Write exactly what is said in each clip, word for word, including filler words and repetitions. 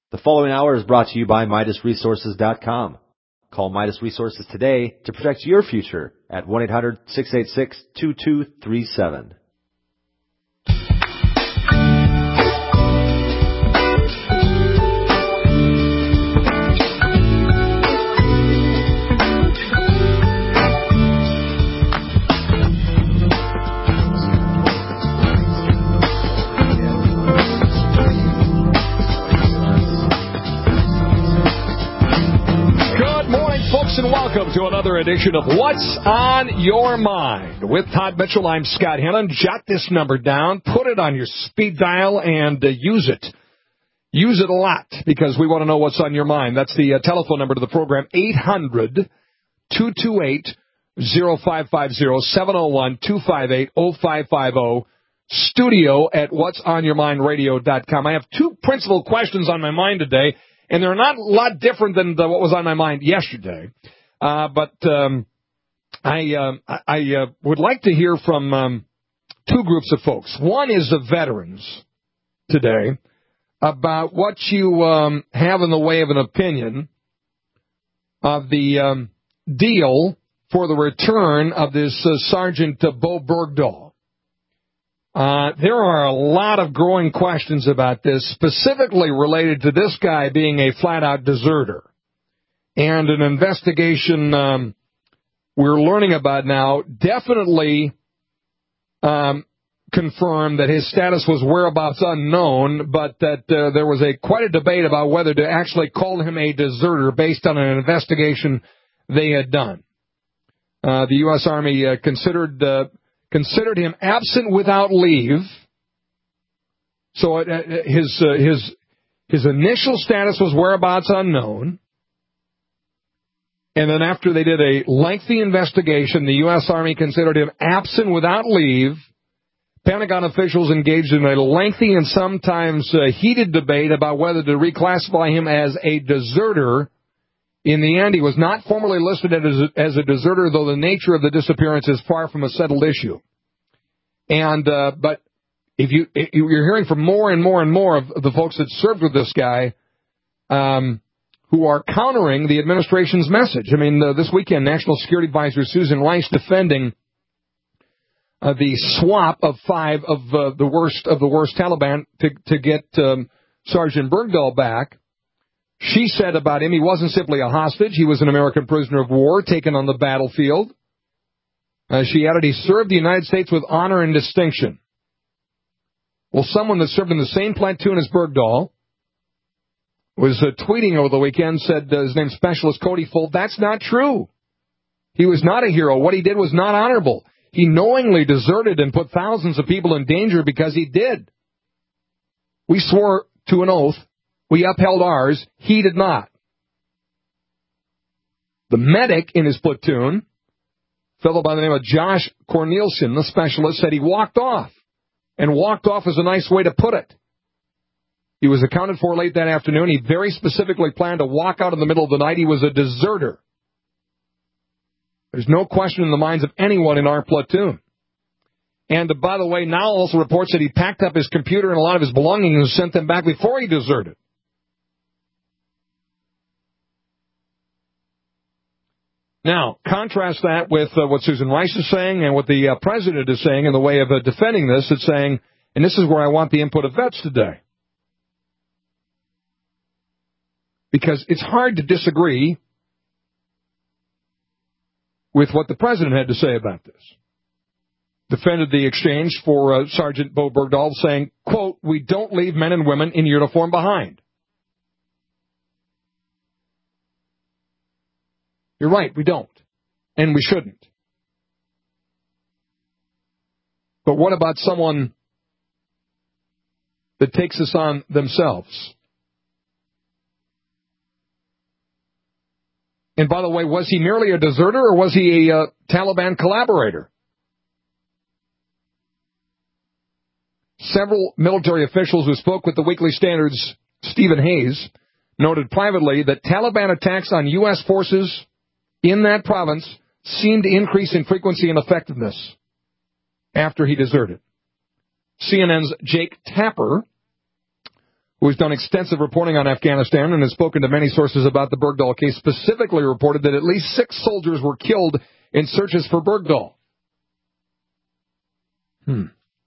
The following hour is brought to you by Midas Resources dot com. Call Midas Resources today to protect your future at one eight hundred six eight six two two three seven. And welcome to another edition of What's on Your Mind. With Todd Mitchell, I'm Scott Hannon. Jot this number down, put it on your speed dial, and uh, use it. Use it a lot, because we want to know what's on your mind. That's the uh, telephone number to the program, eight hundred two two eight oh five five oh, seven oh one two five eight oh five five oh, studio at whats on your mind radio dot com. I have two principal questions on my mind today. And they're not a lot different than the, what was on my mind yesterday. Uh, but um, I, um, I uh, would like to hear from um, two groups of folks. One is the veterans today about what you um, have in the way of an opinion of the um, deal for the return of this uh, Sergeant uh, Bo Bergdahl. Uh, there are a lot of growing questions about this, specifically related to this guy being a flat-out deserter. And an investigation um, we're learning about now definitely um, confirmed that his status was whereabouts unknown, but that uh, there was a quite a debate about whether to actually call him a deserter based on an investigation they had done. Uh, the U S Army uh, considered... Uh, Considered him absent without leave. So it, uh, his uh, his his initial status was whereabouts unknown. And then after they did a lengthy investigation, the U S Army considered him absent without leave. Pentagon officials engaged in a lengthy and sometimes uh, heated debate about whether to reclassify him as a deserter. In the end, he was not formally listed as a, as a deserter, though the nature of the disappearance is far from a settled issue. And uh, but if you if you're hearing from more and more and more of the folks that served with this guy, um, who are countering the administration's message. I mean, uh, this weekend, National Security Advisor Susan Rice defending uh, the swap of five of uh, the worst of the worst Taliban to to get um, Sergeant Bergdahl back. She said about him, he wasn't simply a hostage. He was an American prisoner of war taken on the battlefield. Uh, she added, he served the United States with honor and distinction. Well, someone that served in the same platoon as Bergdahl was uh, tweeting over the weekend, said uh, his name's Specialist Cody Full. That's not true. He was not a hero. What he did was not honorable. He knowingly deserted and put thousands of people in danger because he did. We swore to an oath. We upheld ours. He did not. The medic in his platoon, a fellow by the name of Josh Cornelison, the specialist, said he walked off. And walked off is a nice way to put it. He was accounted for late that afternoon. He very specifically planned to walk out in the middle of the night. He was a deserter. There's no question in the minds of anyone in our platoon. And uh, by the way, now also reports that he packed up his computer and a lot of his belongings and sent them back before he deserted. Now, contrast that with uh, what Susan Rice is saying and what the uh, president is saying in the way of uh, defending this. It's saying, and this is where I want the input of vets today. Because it's hard to disagree with what the president had to say about this. Defended the exchange for uh, Sergeant Bo Bergdahl, saying, quote, we don't leave men and women in uniform behind. You're right, we don't. And we shouldn't. But what about someone that takes this on themselves? And by the way, was he merely a deserter or was he a uh, Taliban collaborator? Several military officials who spoke with the Weekly Standard's Stephen Hayes noted privately that Taliban attacks on U S forces in that province seemed to increase in frequency and effectiveness after he deserted. C N N's Jake Tapper who has done extensive reporting on Afghanistan and has spoken to many sources about the Bergdahl case, specifically reported that at least six soldiers were killed in searches for Bergdahl. Hmm.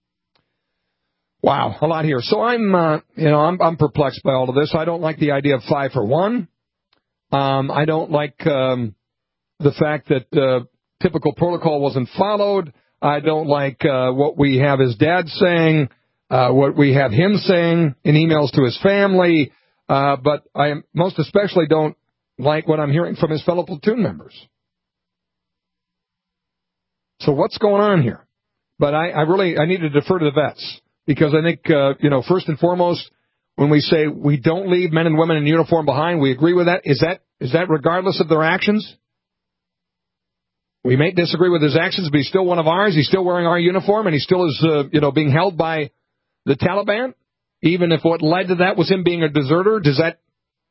Wow, a lot here. So I'm, uh, you know, I'm, I'm perplexed by all of this. I don't like the idea of five for one. Um, I don't like um, the fact that uh, typical protocol wasn't followed. I don't like uh, what we have his dad saying, uh, what we have him saying in emails to his family. Uh, but I most especially don't like what I'm hearing from his fellow platoon members. So what's going on here? But I, I really I need to defer to the vets because I think, uh, you know, first and foremost, when we say we don't leave men and women in uniform behind, we agree with that. Is that is that regardless of their actions? We may disagree with his actions, but he's still one of ours. He's still wearing our uniform, and he still is, uh, you know, being held by the Taliban. Even if what led to that was him being a deserter, does that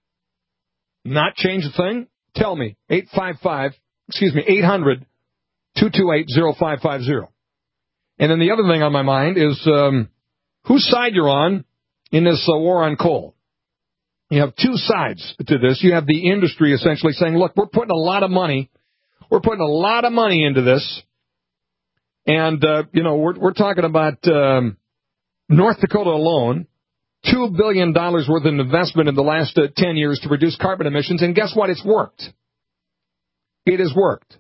not change a thing? Tell me. eight five five, excuse me, eight hundred, two two eight, oh five five oh. And then the other thing on my mind is um, whose side you're on in this uh, war on coal. You have two sides to this. You have the industry essentially saying, look, we're putting a lot of money. We're putting a lot of money into this. And, uh, you know, we're, we're talking about um, North Dakota alone, two billion dollars worth of investment in the last uh, ten years to reduce carbon emissions. And guess what? It's worked. It has worked.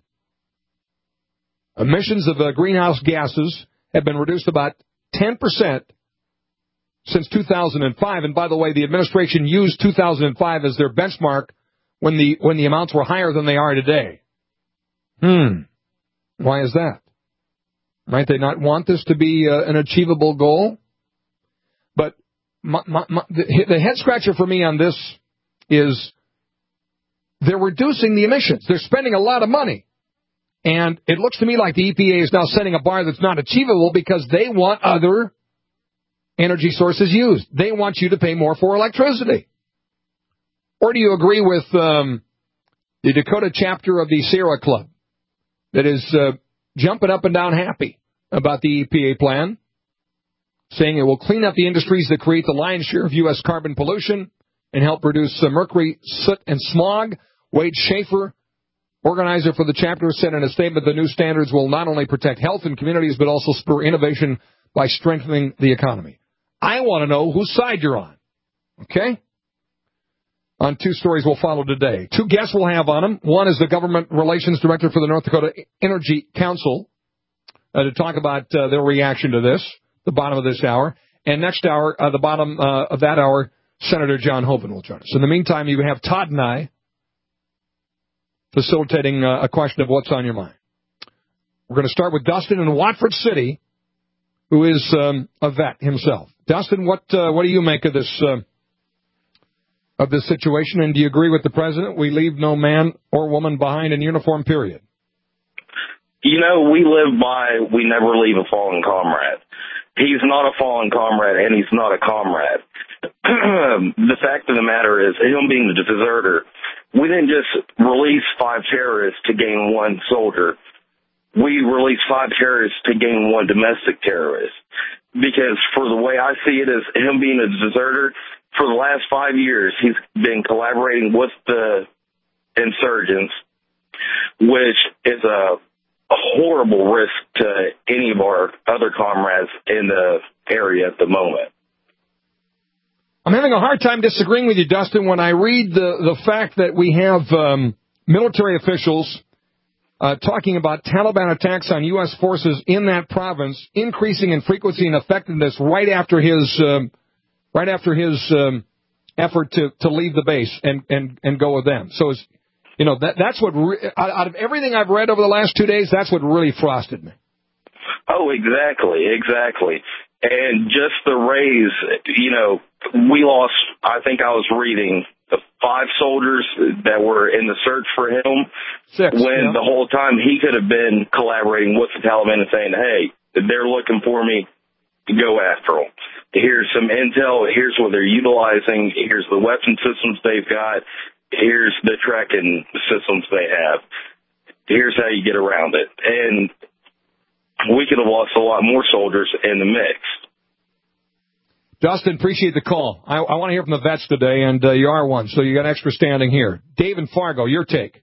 Emissions of uh, greenhouse gases have been reduced about ten percent since two thousand five. And by the way, the administration used two thousand five as their benchmark when the when the amounts were higher than they are today. Hmm. Why is that? Might they not want this to be uh, an achievable goal? But my, my, my, the, the head scratcher for me on this is they're reducing the emissions. They're spending a lot of money. And it looks to me like the E P A is now setting a bar that's not achievable because they want other energy sources used. They want you to pay more for electricity. Or do you agree with um, the Dakota chapter of the Sierra Club that is uh, jumping up and down happy about the E P A plan, saying it will clean up the industries that create the lion's share of U S carbon pollution and help reduce uh, mercury, soot, and smog? Wade Schaefer, organizer for the chapter, said in a statement the new standards will not only protect health and communities but also spur innovation by strengthening the economy. I want to know whose side you're on. Okay? On two stories we'll follow today. Two guests we'll have on them. One is the government relations director for the North Dakota Energy Council uh, to talk about uh, their reaction to this, the bottom of this hour. And next hour, uh, the bottom uh, of that hour, Senator John Hoeven will join us. In the meantime, you have Todd and I facilitating uh, a question of what's on your mind. We're going to start with Dustin in Watford City, who is um, a vet himself. Dustin, what uh, what do you make of this uh, of this situation, and do you agree with the president? We leave no man or woman behind in uniform, period. You know, we live by we never leave a fallen comrade. He's not a fallen comrade, and he's not a comrade. The fact of the matter is, him being the deserter, we didn't just release five terrorists to gain one soldier. We released five terrorists to gain one domestic terrorist. Because for the way I see it, is him being a deserter, for the last five years, he's been collaborating with the insurgents, which is a, a horrible risk to any of our other comrades in the area at the moment. I'm having a hard time disagreeing with you, Dustin, when I read the, the fact that we have um, military officials uh, talking about Taliban attacks on U S forces in that province increasing in frequency and effectiveness right after his um, right after his um, effort to, to leave the base and, and, and go with them. So, it's, you know, that that's what re- out, out of everything I've read over the last two days, that's what really frosted me. Oh, exactly, exactly. And just the raise, you know, we lost, I think I was reading, the five soldiers that were in the search for him. Six, when yeah. The whole time he could have been collaborating with the Taliban and saying, hey, they're looking for me, go after them. Here's some intel, here's what they're utilizing, here's the weapon systems they've got, here's the tracking systems they have. Here's how you get around it. And we could have lost a lot more soldiers in the mix. Dustin, appreciate the call. I, I want to hear from the vets today, and uh, you are one, so you got extra standing here. Dave in Fargo, your take.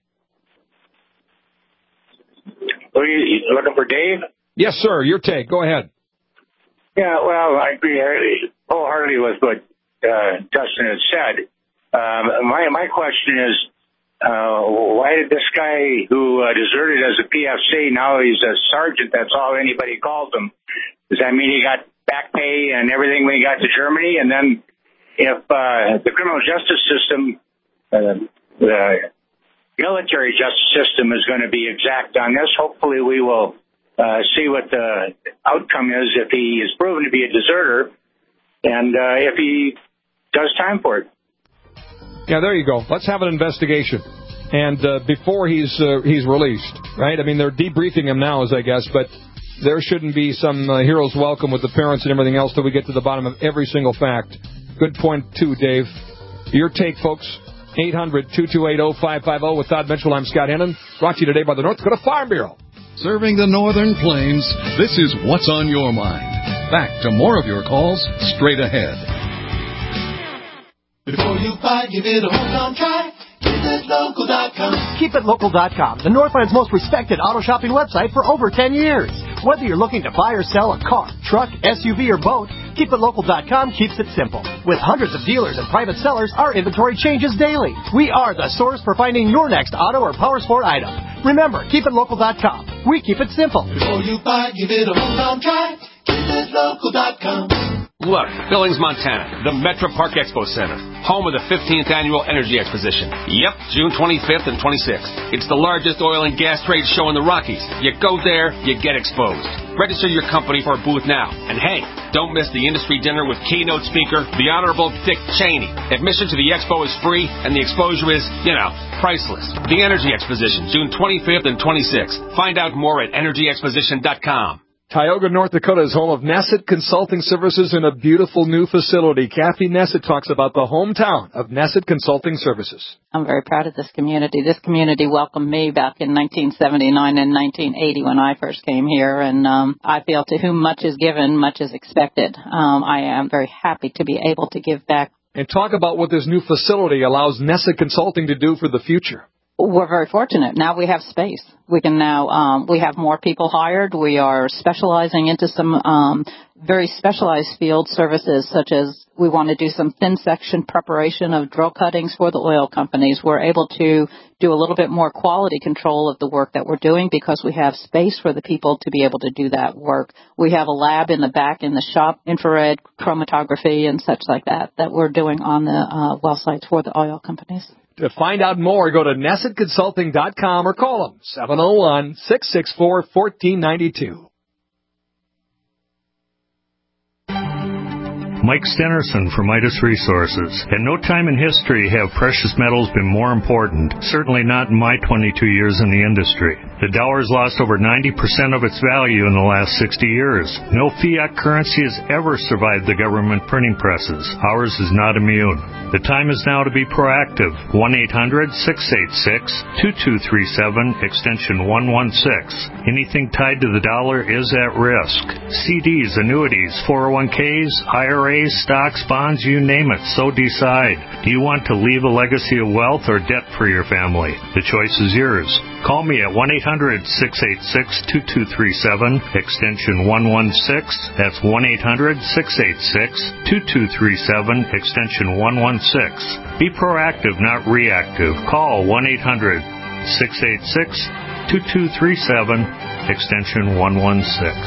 Are you looking for Dave? Yes, sir. Your take. Go ahead. Yeah, well, I agree wholeheartedly with what uh, Dustin has said. Um, my my question is, uh, why did this guy who uh, deserted as a P F C, now he's a sergeant, that's all anybody calls him? Does that mean he got back pay and everything when he got to Germany? And then if uh, the criminal justice system, uh, the military justice system is going to be exact on this, hopefully we will uh, see what the outcome is if he is proven to be a deserter and uh, if he does time for it. Yeah, there you go. Let's have an investigation. And uh, before he's uh, he's released, right? I mean, they're debriefing him now, as I guess, but there shouldn't be some uh, hero's welcome with the parents and everything else till we get to the bottom of every single fact. Good point, too, Dave. Your take, folks. eight hundred, two two eight, oh five five oh with Todd Mitchell. I'm Scott Hennon. Brought to you today by the North Dakota Farm Bureau. Serving the Northern Plains, this is What's on Your Mind. Back to more of your calls straight ahead. Before you buy, give it a home try. keep it local dot com. keep it local dot com, the Northland's most respected auto shopping website for over ten years. Whether you're looking to buy or sell a car, truck, S U V, or boat, keep it local dot com keeps it simple. With hundreds of dealers and private sellers, our inventory changes daily. We are the source for finding your next auto or power sport item. Remember, keep it local dot com. We keep it simple. Before you buy, give it a home try. keep it local dot com. Look, Billings, Montana, the Metro Park Expo Center, home of the fifteenth Annual Energy Exposition. Yep, June twenty-fifth and twenty-sixth. It's the largest oil and gas trade show in the Rockies. You go there, you get exposed. Register your company for a booth now. And hey, don't miss the industry dinner with keynote speaker, the Honorable Dick Cheney. Admission to the expo is free, and the exposure is, you know, priceless. The Energy Exposition, June twenty-fifth and twenty-sixth. Find out more at energy exposition dot com. Tioga, North Dakota is home of Nesset Consulting Services in a beautiful new facility. Kathy Nesset talks about the hometown of Nesset Consulting Services. I'm very proud of this community. This community welcomed me back in nineteen seventy-nine and nineteen eighty when I first came here, and um, I feel to whom much is given, much is expected. Um, I am very happy to be able to give back. And talk about what this new facility allows Nesset Consulting to do for the future. We're very fortunate. Now we have space. We can now, um, we have more people hired. We are specializing into some um, very specialized field services, such as we want to do some thin section preparation of drill cuttings for the oil companies. We're able to do a little bit more quality control of the work that we're doing because we have space for the people to be able to do that work. We have a lab in the back in the shop, infrared chromatography and such like that, that we're doing on the uh, well sites for the oil companies. To find out more, go to nesset consulting dot com or call them, seven oh one, six six four, one four nine two. Mike Stenerson from Midas Resources. At no time in history have precious metals been more important, certainly not in my twenty-two years in the industry. The dollar has lost over ninety percent of its value in the last sixty years. No fiat currency has ever survived the government printing presses. Ours is not immune. The time is now to be proactive. one eight hundred, six eight six, two two three seven, extension one one six. Anything tied to the dollar is at risk. C Ds, annuities, four oh one k's, I R As, stocks, bonds, you name it, so decide. Do you want to leave a legacy of wealth or debt for your family? The choice is yours. Call me at one eight hundred, six eight six, two two three seven, extension one one six. That's one eight hundred, six eight six, two two three seven, extension one one six. Be proactive, not reactive. Call one eight hundred, six eight six, two two three seven, extension one one six.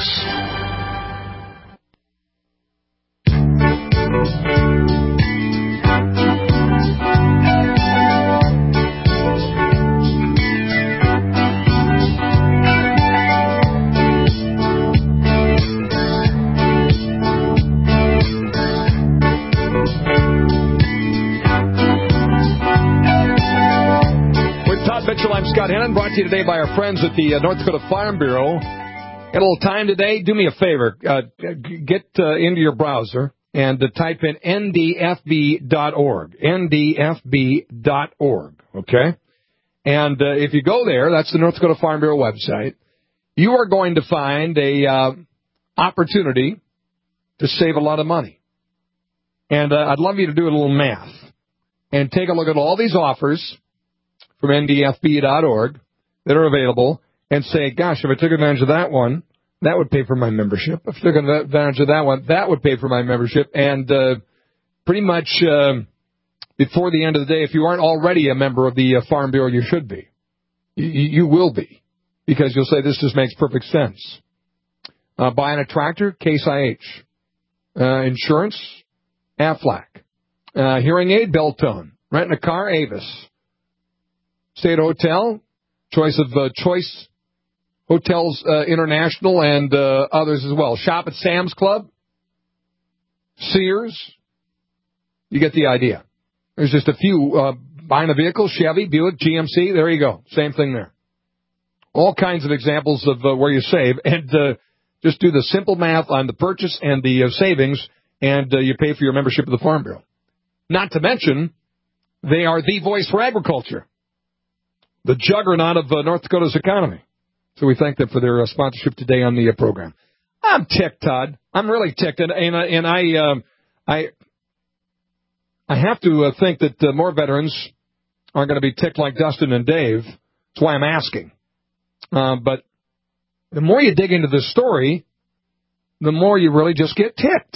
Scott Hennon, brought to you today by our friends at the uh, North Dakota Farm Bureau. Got a little time today? Do me a favor. Uh, get uh, into your browser and uh, type in N D F B dot org. N D F B dot org, okay? And uh, if you go there, that's the North Dakota Farm Bureau website, you are going to find a uh, opportunity to save a lot of money. And uh, I'd love you to do a little math and take a look at all these offers from N D F B dot org that are available and say, gosh, if I took advantage of that one, that would pay for my membership. If I took advantage of that one, that would pay for my membership. And uh, pretty much uh, before the end of the day, if you aren't already a member of the uh, Farm Bureau, you should be. You, you will be, because you'll say, this just makes perfect sense. Uh, buying a tractor, Case I H. Uh, insurance, Aflac. Uh, hearing aid, Beltone. Renting a car, Avis. Stay at a hotel, choice of uh, Choice Hotels uh, International and uh, others as well. Shop at Sam's Club, Sears. You get the idea. There's just a few. Uh, buying a vehicle, Chevy, Buick, G M C. There you go. Same thing there. All kinds of examples of uh, where you save. And uh, just do the simple math on the purchase and the uh, savings, and uh, you pay for your membership of the Farm Bureau. Not to mention, they are the voice for agriculture, the juggernaut of uh, North Dakota's economy. So we thank them for their uh, sponsorship today on the uh, program. I'm ticked, Todd. I'm really ticked, and and, and I um, I I have to uh, think that uh, more veterans are going to be ticked like Dustin and Dave. That's why I'm asking. Uh, but the more you dig into this story, the more you really just get ticked.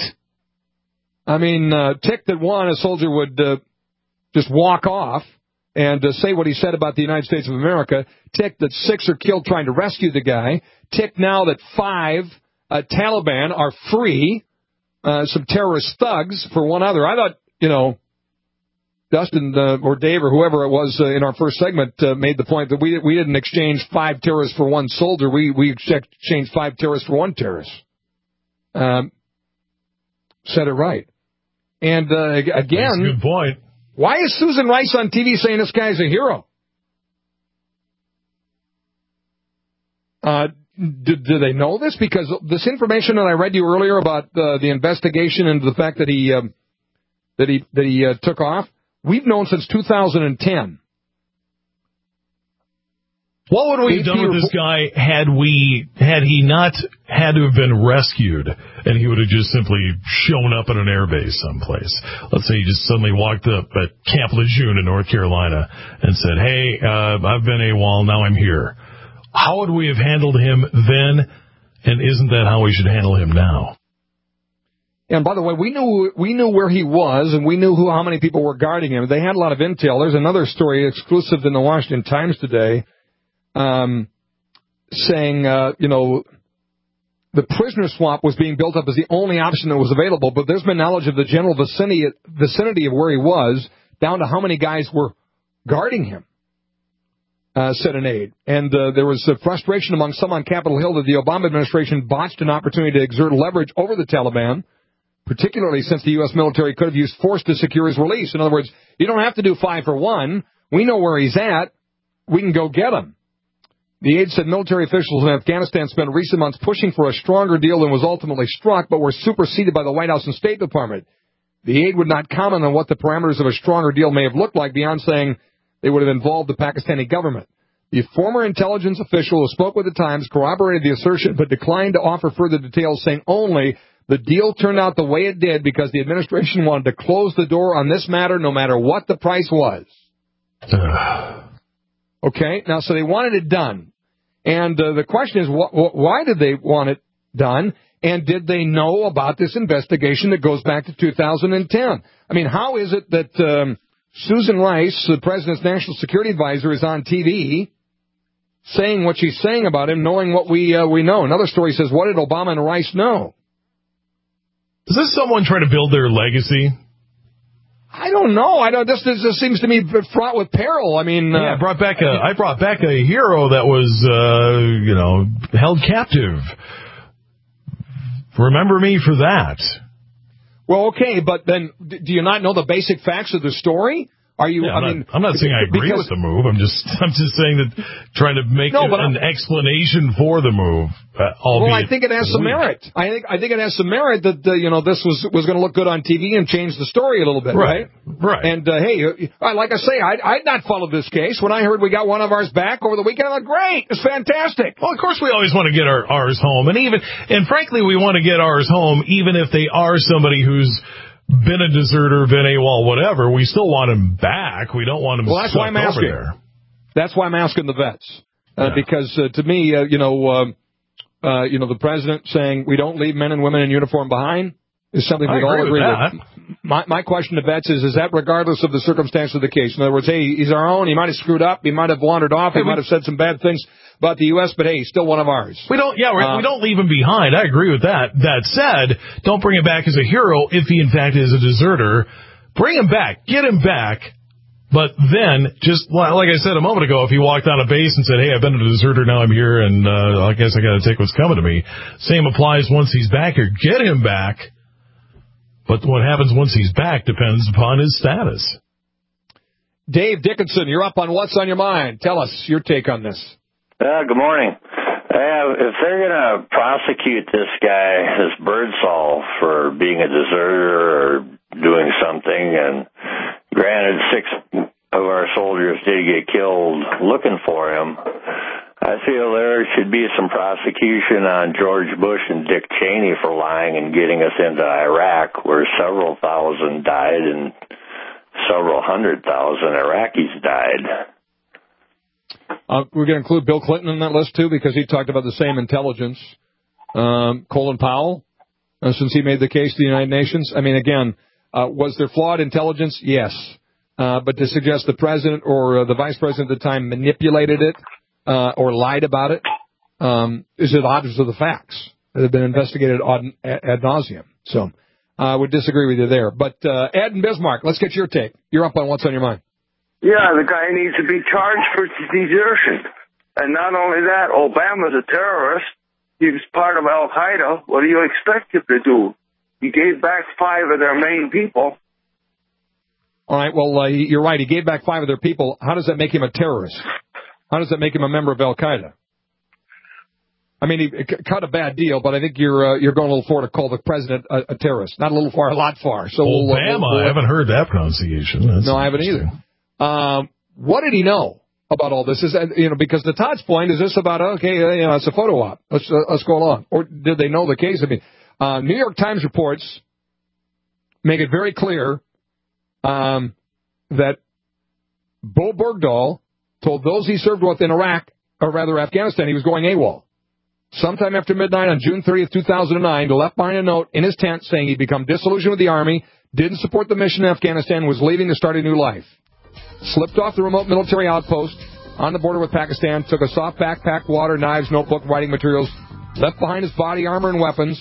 I mean, uh, ticked that one, a soldier would uh, just walk off and uh, say what he said about the United States of America. Ticked that six are killed trying to rescue the guy. Ticked now that five uh, Taliban are free, uh, some terrorist thugs for one other. I thought, you know, Dustin uh, or Dave or whoever it was uh, in our first segment uh, made the point that we we didn't exchange five terrorists for one soldier. We we exchanged five terrorists for one terrorist. Um, said it right. And uh, again, that's a good point. Why is Susan Rice on T V saying this guy's a hero? Uh, do, do they know this? Because this information that I read you earlier about uh, the investigation and the fact that he um, that he that he uh, took off, we've known since two thousand ten. What would we have done with this guy had we had he not had to have been rescued and he would have just simply shown up at an airbase someplace? Let's say he just suddenly walked up at Camp Lejeune in North Carolina and said, hey, uh, I've been AWOL, now I'm here. How would we have handled him then, and isn't that how we should handle him now? And by the way, we knew we knew where he was, and we knew who how many people were guarding him. They had a lot of intel. There's another story exclusive in the Washington Times today, um, saying, uh, you know, the prisoner swamp was being built up as the only option that was available, but there's been knowledge of the general vicinity, vicinity of where he was, down to how many guys were guarding him, uh, said an aide. And uh, there was uh, frustration among some on Capitol Hill that the Obama administration botched an opportunity to exert leverage over the Taliban, particularly since the U S military could have used force to secure his release. In other words, you don't have to do five for one. We know where he's at. We can go get him. The aide said military officials in Afghanistan spent recent months pushing for a stronger deal than was ultimately struck, but were superseded by the White House and State Department. The aide would not comment on what the parameters of a stronger deal may have looked like beyond saying they would have involved the Pakistani government. The former intelligence official who spoke with the Times corroborated the assertion, but declined to offer further details, saying only the deal turned out the way it did because the administration wanted to close the door on this matter no matter what the price was. Okay, now, so they wanted it done. And uh, the question is, wh- wh- why did they want it done? And did they know about this investigation that goes back to two thousand ten? I mean, how is it that um, Susan Rice, the president's national security advisor, is on T V saying what she's saying about him, knowing what we uh, we know? Another story says, what did Obama and Rice know? Is this someone trying to build their legacy? I don't know. I don't. This, this seems to me fraught with peril. I mean, uh, yeah, I brought back a I brought back a hero that was uh, you know held captive. Remember me for that. Well, okay, but then do you not know the basic facts of the story? Are you? Yeah, I I'm mean, not, I'm not saying I agree because, with the move. I'm just I'm just saying that trying to make no, a, an I'm, explanation for the move. Uh, well, I think it has some weak. merit. I think I think it has some merit that uh, you know this was was going to look good on T V and change the story a little bit, right? Right. right. And uh, hey, uh, like I say, I'd, I'd not followed this case. When I heard we got one of ours back over the weekend, I'm like, great, it's fantastic. Well, of course, we always want to get our ours home, and even and frankly, we want to get ours home, even if they are somebody who's been a deserter, been AWOL, whatever, we still want him back. We don't want him well, that's why I'm over asking. there. That's why I'm asking the vets. Uh, Yeah. Because uh, to me, uh, you know, um, uh, you know, the president saying we don't leave men and women in uniform behind is something I we all agree agree with with. My, my question to vets is, is that regardless of the circumstance of the case? In other words, hey, he's our own. He might have screwed up. He might have wandered off. He Hey, we- might have said some bad things about the U S, but hey, he's still one of ours. We don't, yeah, we're, Uh, we don't leave him behind. I agree with that. That said, don't bring him back as a hero if he in fact is a deserter. Bring him back. Get him back. But then, just like I said a moment ago, if he walked on a base and said, hey, I've been a deserter, now I'm here, and uh, I guess I got to take what's coming to me, same applies once he's back here. Get him back. But what happens once he's back depends upon his status. Dave Dickinson, you're up on What's on Your Mind. Tell us your take on this. Uh, good morning. Uh, if they're going to prosecute this guy, this Birdsall, for being a deserter or doing something, and granted six of our soldiers did get killed looking for him, I feel there should be some prosecution on George Bush and Dick Cheney for lying and getting us into Iraq, where several thousand died and several hundred thousand Iraqis died. Uh, we're going to include Bill Clinton in that list, too, because he talked about the same intelligence. Um, Colin Powell, uh, since he made the case to the United Nations. I mean, again, uh, was there flawed intelligence? Yes. Uh, but to suggest the president or uh, the vice president at the time manipulated it uh, or lied about it um, is at odds with the facts that have been investigated ad, ad nauseum. So I uh, would disagree with you there. But uh, Ed and Bismarck, let's get your take. You're up on What's on Your Mind. Yeah, the guy needs to be charged for desertion. And not only that, Obama's a terrorist. He was part of Al-Qaeda. What do you expect him to do? He gave back five of their main people. All right, well, uh, you're right. He gave back five of their people. How does that make him a terrorist? How does that make him a member of Al-Qaeda? I mean, he c- cut a bad deal, but I think you're uh, you're going a little far to call the president a, a terrorist. Not a little far, a lot far. So Obama, we'll, uh, we'll, I haven't heard that pronunciation. That's no, I haven't either. Um, what did he know about all this? Is you know because the Todd's point is this about okay, you know, it's a photo op. Let's uh, let's go along. Or did they know the case? I mean, uh, New York Times reports make it very clear um, that Bo Bergdahl told those he served with in Iraq, or rather Afghanistan, he was going AWOL. Sometime after midnight on June thirtieth, two thousand nine, left behind a note in his tent saying he'd become disillusioned with the Army, didn't support the mission in Afghanistan, was leaving to start a new life. Slipped off the remote military outpost on the border with Pakistan, took a soft backpack, water, knives, notebook, writing materials, left behind his body armor and weapons.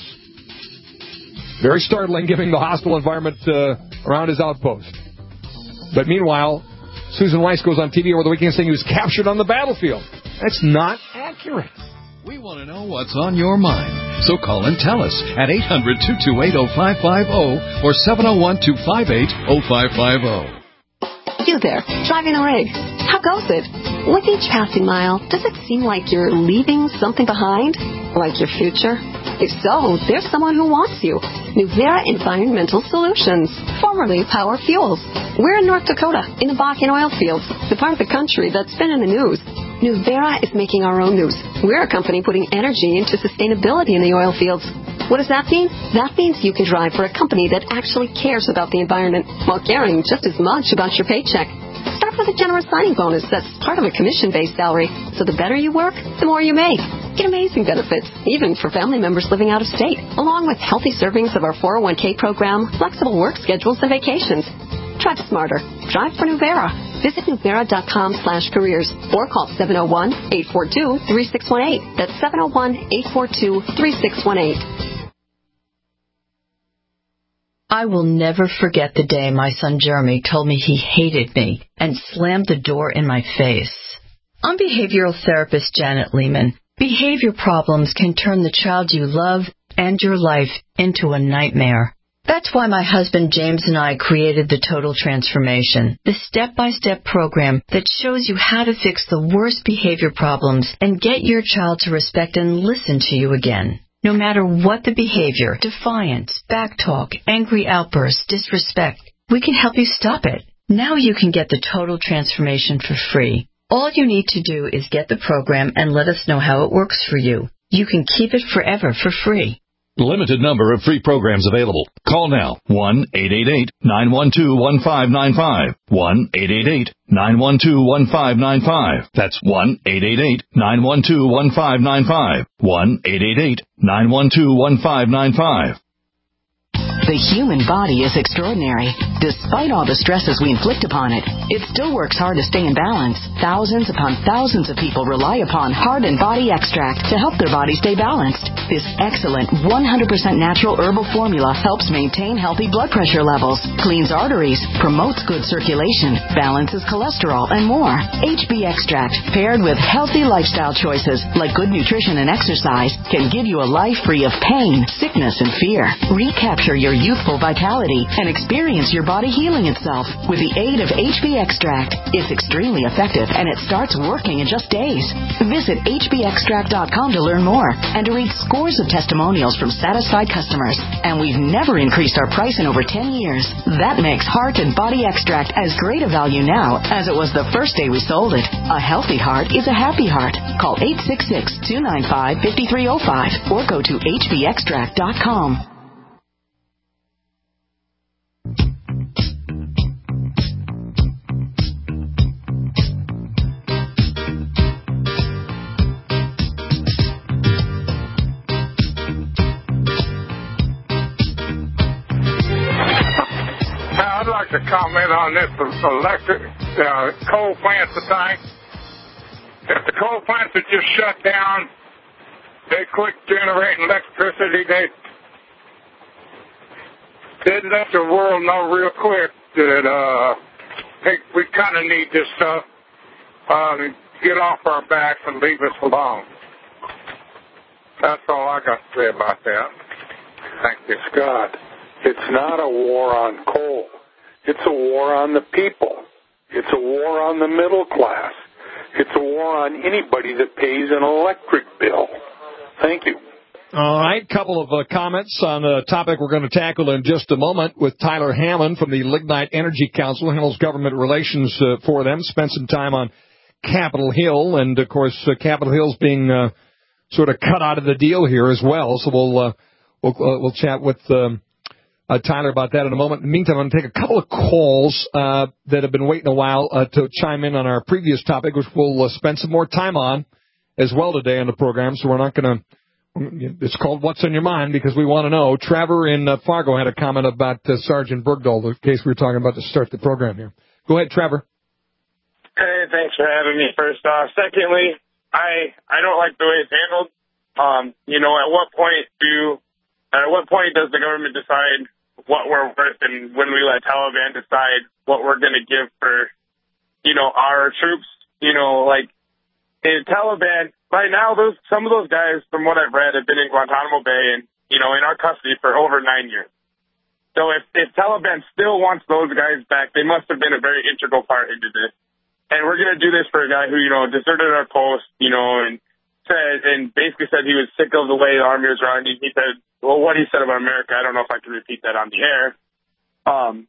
Very startling, given the hostile environment uh, around his outpost. But meanwhile, Susan Rice goes on T V over the weekend saying he was captured on the battlefield. That's not accurate. We want to know what's on your mind. So call and tell us at eight hundred, two two eight, oh five five oh or seven oh one, two five eight, oh five five oh. You there, driving a rig. How goes it? With each passing mile, does it seem like you're leaving something behind? Like your future? If so, there's someone who wants you. Nuvera Environmental Solutions, formerly Power Fuels. We're in North Dakota, in the Bakken oil fields, the part of the country that's been in the news. Nuvera is making our own news. We're a company putting energy into sustainability in the oil fields. What does that mean? That means you can drive for a company that actually cares about the environment while caring just as much about your paycheck. Start with a generous signing bonus that's part of a commission-based salary. So the better you work, the more you make. Get amazing benefits, even for family members living out of state, along with healthy servings of our four oh one k program, flexible work schedules, and vacations. Drive smarter. Drive for Nuvera. Visit Nuvera.com slash careers or call seven oh one, eight four two, three six one eight. That's seven oh one, eight four two, three six one eight. I will never forget the day my son Jeremy told me he hated me and slammed the door in my face. I'm behavioral therapist Janet Lehman. Behavior problems can turn the child you love and your life into a nightmare. That's why my husband James and I created the Total Transformation, the step-by-step program that shows you how to fix the worst behavior problems and get your child to respect and listen to you again. No matter what the behavior, defiance, backtalk, angry outbursts, disrespect, we can help you stop it. Now you can get the Total Transformation for free. All you need to do is get the program and let us know how it works for you. You can keep it forever for free. Limited number of free programs available. Call now. one eight eight eight, nine one two, one five nine five. one eight eight eight, nine one two, one five nine five. That's one eight eight eight, nine one two, one five nine five. one eight eight eight, nine one two, one five nine five. The human body is extraordinary. Despite all the stresses we inflict upon it, it still works hard to stay in balance. Thousands upon thousands of people rely upon Heart and Body Extract to help their body stay balanced. This excellent one hundred percent natural herbal formula helps maintain healthy blood pressure levels, cleans arteries, promotes good circulation, balances cholesterol, and more. H B Extract, paired with healthy lifestyle choices like good nutrition and exercise, can give you a life free of pain, sickness, and fear. Recapture your youthful vitality and experience your body healing itself with the aid of H B Extract. It's extremely effective and it starts working in just days. Visit H B extract dot com to learn more and to read scores of testimonials from satisfied customers. And we've never increased our price in over ten years. That makes Heart and Body Extract as great a value now as it was the first day we sold it. A healthy heart is a happy heart. Call eight six six, two nine five, five three zero five or go to H B extract dot com. I'd like to comment on this electric uh, coal plants tonight. If the coal plants are just shut down, they quit generating electricity, they they'd let the world know real quick that uh, hey, we kind of need this stuff. Uh, get off our backs and leave us alone. That's all I got to say about that. Thank you. Scott, it's not a war on coal. It's a war on the people. It's a war on the middle class. It's a war on anybody that pays an electric bill. Thank you. All right, couple of uh, comments on a topic we're going to tackle in just a moment with Tyler Hammond from the Lignite Energy Council, handles government relations uh, for them. Spent some time on Capitol Hill, and, of course, uh, Capitol Hill's being uh, sort of cut out of the deal here as well. So we'll uh, we'll, uh, we'll chat with um, uh, Tyler about that in a moment. In the meantime, I'm going to take a couple of calls uh, that have been waiting a while uh, to chime in on our previous topic, which we'll uh, spend some more time on as well today on the program. So we're not going to. It's called What's on Your Mind because we want to know. Trevor in uh, Fargo had a comment about uh, Sergeant Bergdahl, the case we were talking about to start the program here. Go ahead, Trevor. Hey, thanks for having me, first off. Secondly, I I don't like the way it's handled. Um, you know, at what point do, at what point does the government decide what we're worth, and when we let Taliban decide what we're going to give for, you know, our troops? You know, like, in Taliban, right now, those some of those guys, from what I've read, have been in Guantanamo Bay and, you know, in our custody for over nine years. So if, if Taliban still wants those guys back, they must have been a very integral part into this. And we're going to do this for a guy who, you know, deserted our post, you know, and said, and basically said he was sick of the way the Army was run. He, he said, well, what he said about America, I don't know if I can repeat that on the air. Um,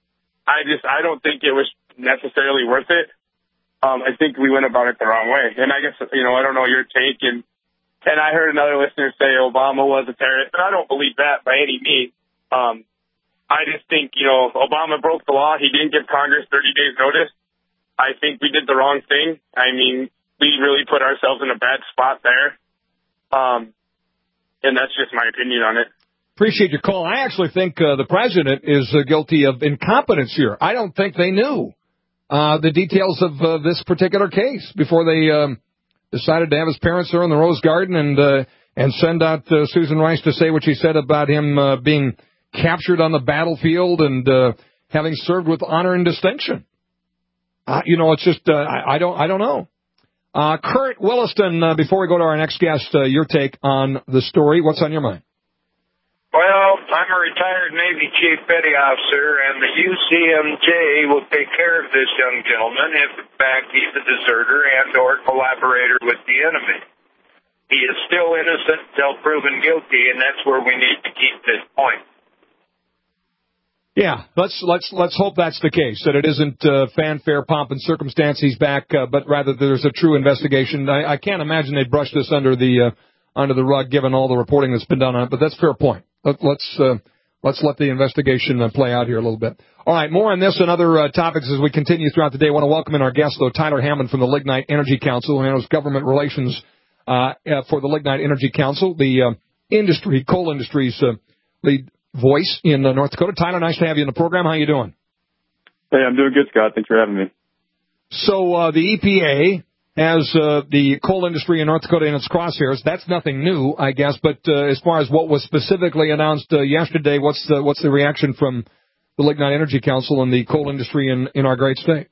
I just, I don't think it was necessarily worth it. Um, I think we went about it the wrong way. And I guess, you know, I don't know your take. And, and I heard another listener say Obama was a terrorist. And I don't believe that by any means. Um, I just think, you know, Obama broke the law. He didn't give Congress thirty days notice. I think we did the wrong thing. I mean, we really put ourselves in a bad spot there. Um, and that's just my opinion on it. Appreciate your call. I actually think uh, the president is uh, guilty of incompetence here. I don't think they knew Uh, the details of uh, this particular case before they um, decided to have his parents there in the Rose Garden and uh, and send out uh, Susan Rice to say what she said about him uh, being captured on the battlefield and uh, having served with honor and distinction. Uh, you know, it's just uh, I, I don't I don't know. Uh, Kurt Williston, uh, before we go to our next guest, uh, your take on the story. What's on your mind? Well, I'm a retired Navy Chief Petty Officer, and the U C M J will take care of this young gentleman if, in fact, he's a deserter and or collaborator with the enemy. He is still innocent until proven guilty, and that's where we need to keep this point. Yeah, let's let's let's hope that's the case, that it isn't uh, fanfare, pomp, and circumstance he's back, uh, but rather there's a true investigation. I, I can't imagine they'd brush this under the uh, under the rug, given all the reporting that's been done on it. But that's a fair point. Let, let's uh, let's let the investigation uh, play out here a little bit. All right, more on this and other uh, topics as we continue throughout the day. I want to welcome in our guest, though, Tyler Hammond from the Lignite Energy Council, who handles government relations uh, uh, for the Lignite Energy Council, the uh, industry, coal industry's uh, lead voice in uh, North Dakota. Tyler, nice to have you in the program. How you doing? Hey, I'm doing good, Scott. Thanks for having me. So uh, the E P A has uh, the coal industry in North Dakota in its crosshairs. That's nothing new, I guess. But uh, as far as what was specifically announced uh, yesterday, what's the, what's the reaction from the Lignite Energy Council and the coal industry in, in our great state?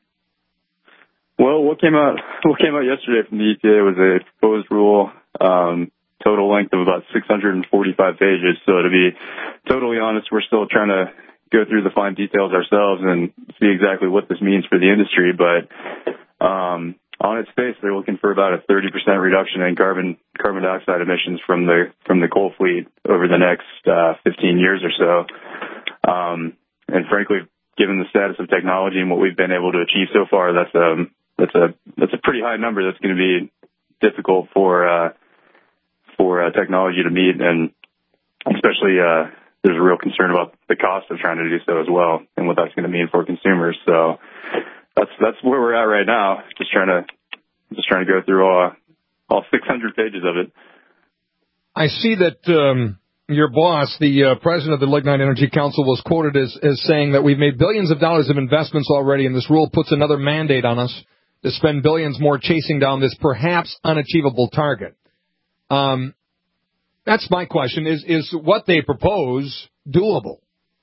Well, what came out what came out yesterday from the E P A was a proposed rule, um, total length of about six hundred forty-five pages. So to be totally honest, we're still trying to go through the fine details ourselves and see exactly what this means for the industry. But um, on its face, they're looking for about a thirty percent reduction in carbon carbon dioxide emissions from the from the coal fleet over the next uh, fifteen years or so. Um, and frankly, given the status of technology and what we've been able to achieve so far, that's a that's a that's a pretty high number. That's going to be difficult for uh, for uh, technology to meet, and especially uh, there's a real concern about the cost of trying to do so as well, and what that's going to mean for consumers. So. That's that's where we're at right now. Just trying to just trying to go through all all six hundred pages of it. I see that um, your boss, the uh, president of the Lignite Energy Council, was quoted as, as saying that we've made billions of dollars of investments already, and this rule puts another mandate on us to spend billions more chasing down this perhaps unachievable target. Um, that's my question: is is what they propose doable?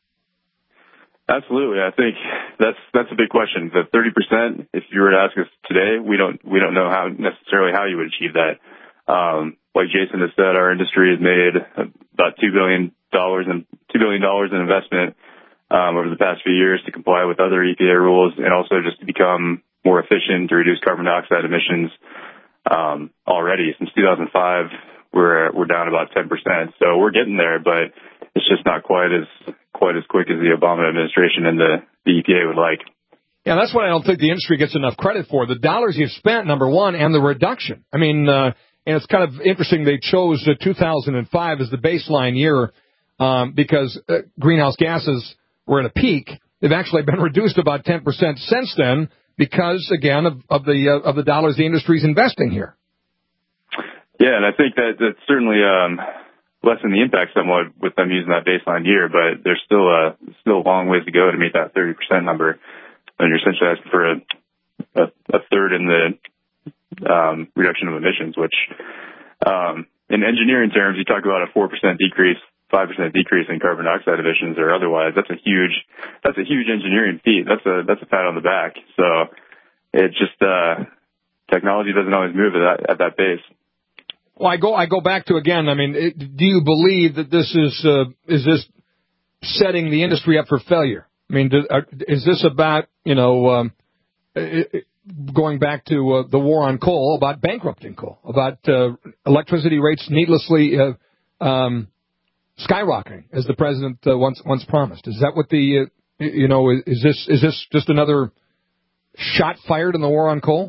Absolutely. I think that's that's a big question. The thirty percent, if you were to ask us today, we don't we don't know how necessarily how you would achieve that. Um, like Jason has said, our industry has made about two billion dollars in two billion dollars in investment um, over the past few years to comply with other E P A rules, and also just to become more efficient to reduce carbon dioxide emissions. Um, already since two thousand five, we're we're down about ten percent. So we're getting there, but it's just not quite as quite as quick as the Obama administration and the, the E P A would like. Yeah, that's what I don't think the industry gets enough credit for. The dollars you've spent, number one, and the reduction. I mean, uh, and it's kind of interesting they chose uh, two thousand five as the baseline year um, because uh, greenhouse gases were at a peak. They've actually been reduced about ten percent since then because, again, of, of the uh, of the dollars the industry's investing here. Yeah, and I think that that certainly um, lessen the impact somewhat with them using that baseline year, but there's still a still a long ways to go to meet that thirty percent number. And you're essentially asking for a, a, a third in the um, reduction of emissions, which um, in engineering terms, you talk about a four percent decrease, five percent decrease in carbon dioxide emissions or otherwise. That's a huge that's a huge engineering feat. That's a that's a pat on the back. So it just uh, technology doesn't always move at that, at that pace. Well, I go I go back to, again, I mean, it, do you believe that this is uh, is this setting the industry up for failure? I mean, do, are, is this about, you know, um, it, it, going back to uh, the war on coal, about bankrupting coal, about uh, electricity rates needlessly uh, um, skyrocketing, as the president uh, once once promised? Is that what the, uh, you know, is this is this just another shot fired in the war on coal?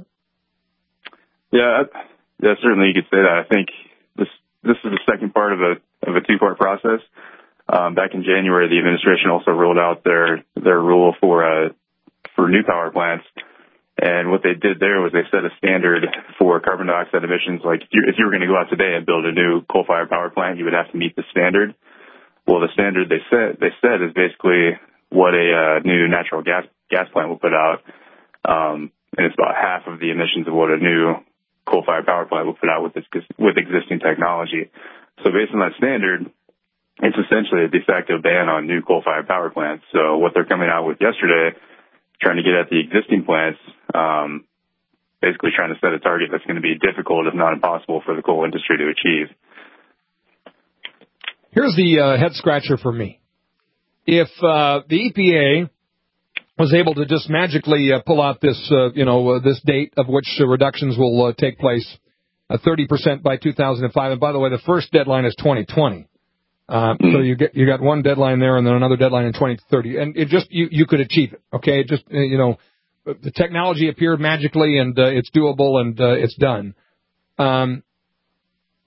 Yeah. Yeah, certainly you could say that. I think this this is the second part of a of a two part process. Um, back in January, the administration also rolled out their their rule for uh, for new power plants, and what they did there was they set a standard for carbon dioxide emissions. Like if you, if you were going to go out today and build a new coal fired power plant, you would have to meet the standard. Well, the standard they set they said is basically what a uh, new natural gas gas plant will put out, um, and it's about half of the emissions of what a new coal-fired power plant will put out with this, with existing technology. So based on that standard, it's essentially a de facto ban on new coal-fired power plants. So what they're coming out with yesterday, trying to get at the existing plants, um, basically trying to set a target that's going to be difficult, if not impossible, for the coal industry to achieve. Here's the uh, head-scratcher for me. If uh, the E P A was able to just magically uh, pull out this, uh, you know, uh, this date of which uh, reductions will uh, take place, uh, thirty percent by two thousand five. And by the way, the first deadline is twenty twenty. Uh, so you get you got one deadline there, and then another deadline in twenty thirty, and it just you you could achieve it. Okay, it just uh, you know, the technology appeared magically, and uh, it's doable, and uh, it's done. Um,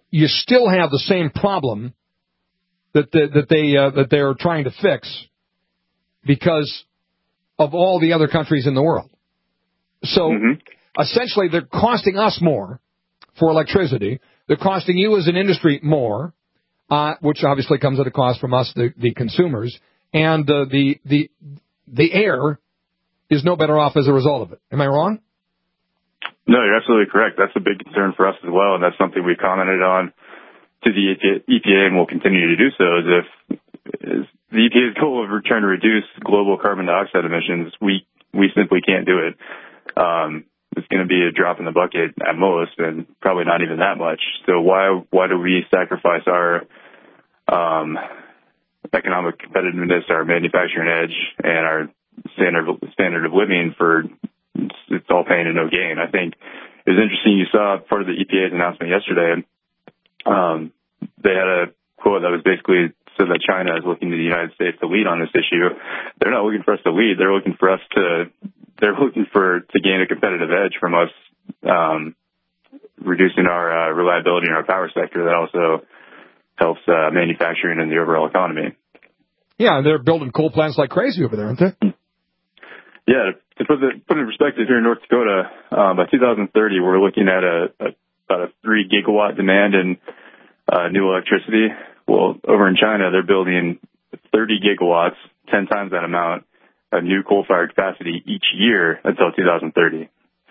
you still have the same problem that the, that they uh, that they're trying to fix because of all the other countries in the world. So mm-hmm. essentially, they're costing us more for electricity. They're costing you as an industry more, uh, which obviously comes at a cost from us, the, the consumers. And uh, the the the air is no better off as a result of it. Am I wrong? No, you're absolutely correct. That's a big concern for us as well, and that's something we commented on to the E P A and will continue to do so. Is if is the E P A's goal of trying to reduce global carbon dioxide emissions, we we simply can't do it. Um, it's going to be a drop in the bucket at most, and probably not even that much. So why why do we sacrifice our um, economic competitiveness, our manufacturing edge, and our standard standard of living for it's, it's all pain and no gain? I think it was interesting. You saw part of the E P A's announcement yesterday. Um, they had a quote that was basically said that China is looking to the United States to lead on this issue. They're not looking for us to lead. They're looking for us to. They're looking for to gain a competitive edge from us, um, reducing our uh, reliability in our power sector. That also helps uh, manufacturing and the overall economy. Yeah, they're building coal plants like crazy over there, aren't they? Yeah, to put, the, put it in perspective, here in North Dakota, uh, by two thousand thirty, we're looking at a, a about a three gigawatt demand in uh, new electricity. Well, over in China, they're building thirty gigawatts, ten times that amount of new coal-fired capacity each year until two thousand thirty.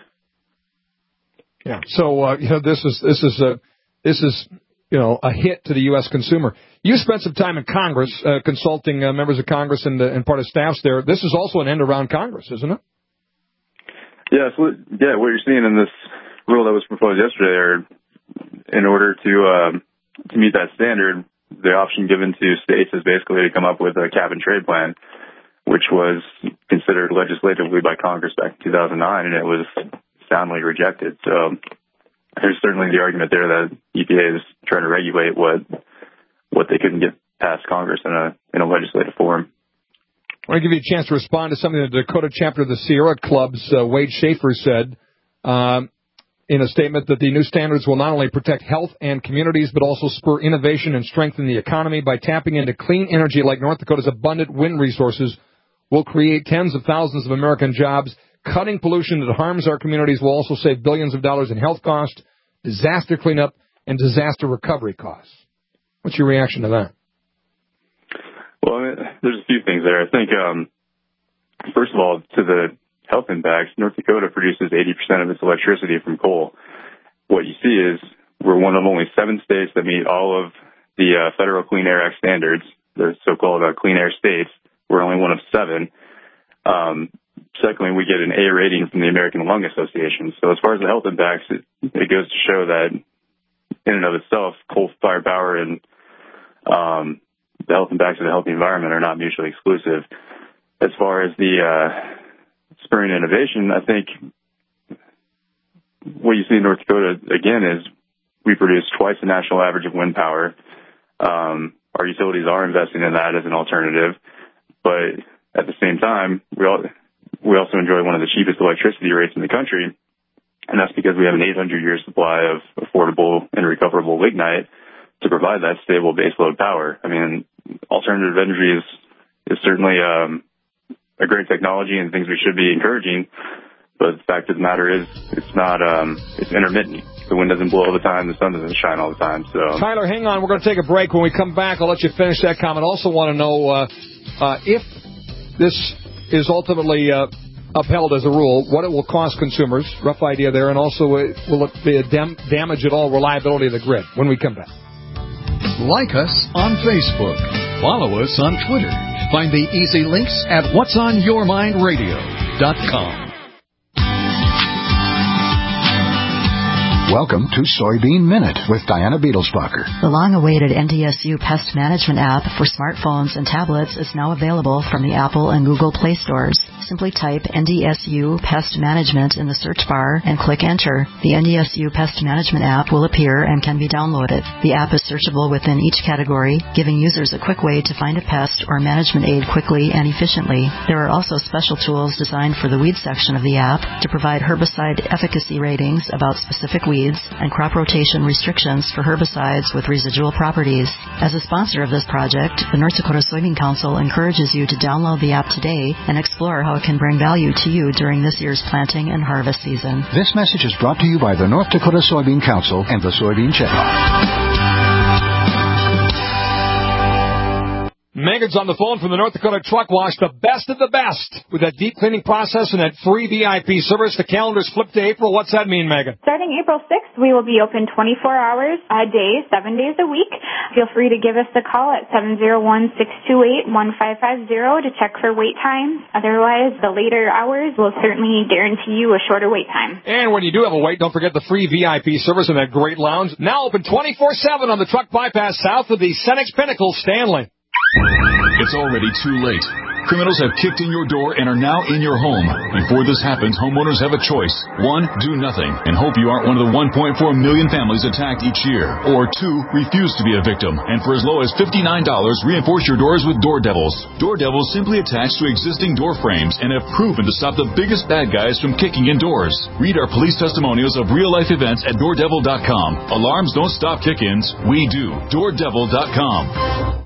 Yeah. So uh, you know, this is this is a this is you know a hit to the U S consumer. You spent some time in Congress uh, consulting uh, members of Congress and, uh, and part of staffs there. This is also an end around Congress, isn't it? Yeah. So, yeah. What you're seeing in this rule that was proposed yesterday, are in order to um, to meet that standard, the option given to states is basically to come up with a cap and trade plan, which was considered legislatively by Congress back in two thousand nine, and it was soundly rejected. So there's certainly the argument there that E P A is trying to regulate what what they couldn't get past Congress in a in a legislative form. I want to give you a chance to respond to something the Dakota chapter of the Sierra Club's uh, Wade Schaefer said um, in a statement that the new standards will not only protect health and communities, but also spur innovation and strengthen the economy by tapping into clean energy like North Dakota's abundant wind resources. Will create tens of thousands of American jobs. Cutting pollution that harms our communities will also save billions of dollars in health costs, disaster cleanup, and disaster recovery costs. What's your reaction to that? Well, I mean, there's a few things there. I think, um, first of all, to the health impacts, North Dakota produces eighty percent of its electricity from coal. What you see is we're one of only seven states that meet all of the uh, federal Clean Air Act standards, the so-called uh, clean air states. We're only one of seven. Um, secondly, we get an A rating from the American Lung Association. So as far as the health impacts, it, it goes to show that in and of itself, coal-fired power and um, the health impacts of the healthy environment are not mutually exclusive. As far as the uh, spurring innovation, I think what you see in North Dakota, again, is we produce twice the national average of wind power. Um, our utilities are investing in that as an alternative. But at the same time, we all, we also enjoy one of the cheapest electricity rates in the country, and that's because we have an eight hundred year supply of affordable and recoverable lignite to provide that stable baseload power. I mean, alternative energy is, is certainly um, a great technology and things we should be encouraging, but the fact of the matter is it's not, um, it's intermittent. The wind doesn't blow all the time, the sun doesn't shine all the time. So, Tyler, hang on. We're going to take a break. When we come back, I'll let you finish that comment. Also want to know uh, uh, if this is ultimately uh, upheld as a rule, what it will cost consumers, rough idea there, and also uh, will it be a dam- damage at all reliability of the grid when we come back. Like us on Facebook. Follow us on Twitter. Find the easy links at whats on your mind radio dot com. Welcome to Soybean Minute with Diana Beetlesbacher. The long-awaited N D S U Pest Management app for smartphones and tablets is now available from the Apple and Google Play stores. Simply type N D S U Pest Management in the search bar and click Enter. The N D S U Pest Management app will appear and can be downloaded. The app is searchable within each category, giving users a quick way to find a pest or management aid quickly and efficiently. There are also special tools designed for the weed section of the app to provide herbicide efficacy ratings about specific weeds weeds, and crop rotation restrictions for herbicides with residual properties. As a sponsor of this project, the North Dakota Soybean Council encourages you to download the app today and explore how it can bring value to you during this year's planting and harvest season. This message is brought to you by the North Dakota Soybean Council and the Soybean Checkoff. Megan's on the phone from the North Dakota Truck Wash, the best of the best, with that deep cleaning process and that free V I P service. The calendar's flipped to April. What's that mean, Megan? Starting April sixth, we will be open twenty-four hours a day, seven days a week. Feel free to give us a call at seven zero one, six two eight, one five five zero to check for wait times. Otherwise, the later hours will certainly guarantee you a shorter wait time. And when you do have a wait, don't forget the free V I P service and that great lounge. Now open twenty-four seven on the truck bypass south of the Cenex Pinnacle, Stanley. It's already too late. Criminals have kicked in your door and are now in your home. Before this happens, homeowners have a choice. One, do nothing and hope you aren't one of the one point four million families attacked each year. Or two, refuse to be a victim. And for as low as fifty-nine dollars, reinforce your doors with Door Devils. Door Devils simply attach to existing door frames and have proven to stop the biggest bad guys from kicking in doors. Read our police testimonials of real-life events at door devil dot com. Alarms don't stop kick-ins. We do. door devil dot com.